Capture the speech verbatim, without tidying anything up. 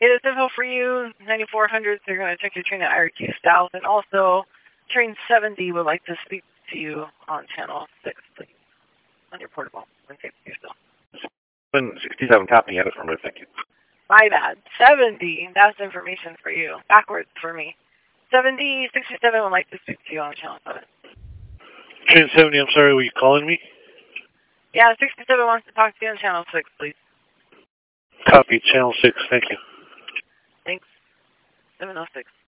It is info for you, ninety-four hundred, so you're going to check your train at I R Q South. And also, train seventy would like to speak to you on channel six, please, on your portable. Yourself. sixty-seven, copy, have it from me, thank you. My bad. seventy, that's information for you. Backwards for me. seventy, sixty-seven would like to speak to you on channel seven. Train seventy, I'm sorry, were you calling me? Yeah, sixty-seven wants to talk to you on channel six, please. Copy, channel six, thank you. Thanks. seven oh six.